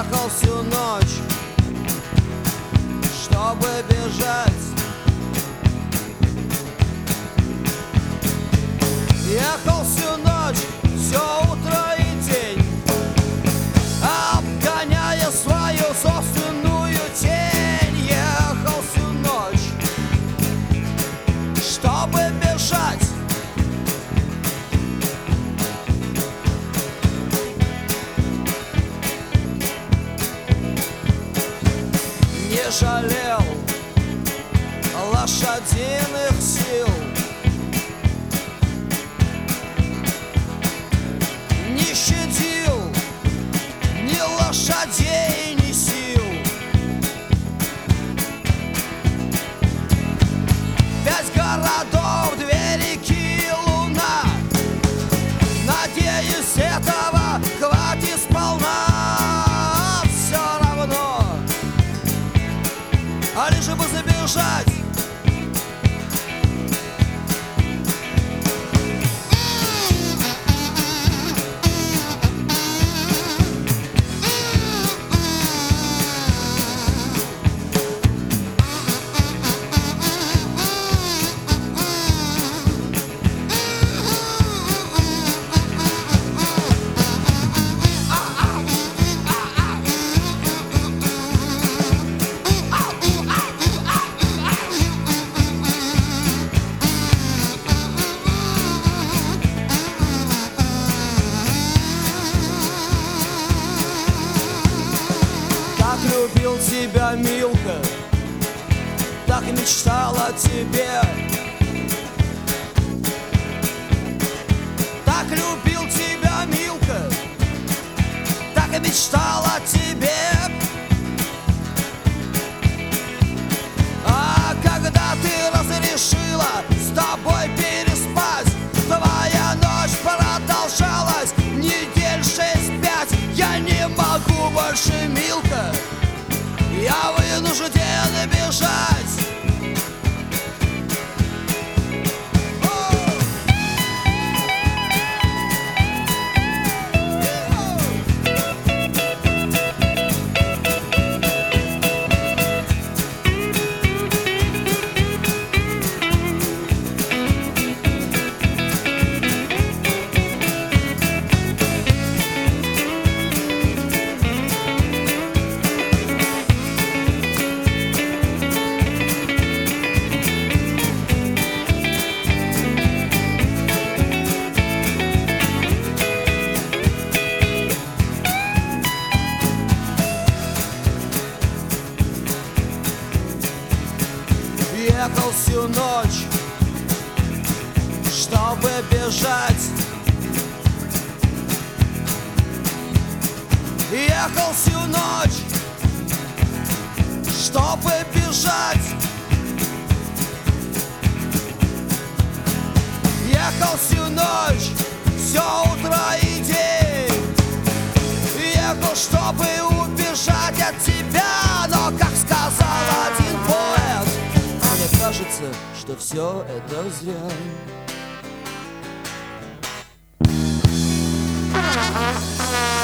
Ехал всю ночь, чтобы бежать. Ехал всю ночь, все утро и день, обгоняя свою собственную тень. Ехал всю ночь, чтобы бежать. Не жалел лошадиных сил, не щадил ни лошадей, ни сил. 5 городов, 2 реки и луна. Надеюсь, этого хватит сполна. Все равно, а лишь бы забежать. Так любил тебя, Милка, так мечтал о тебе. Так любил тебя, Милка, так и мечтал о тебе. А когда ты разрешила с тобой переспать, твоя ночь продолжалась недель 6-5. Я не могу больше, Милка, я вынужден бежать. Ехал всю ночь, чтобы бежать. Ехал всю ночь, чтобы бежать. Ехал всю ночь, все утро и день. Ехал, чтобы убежать от тебя, но, как сказал один поэт, мне кажется, что все это зря.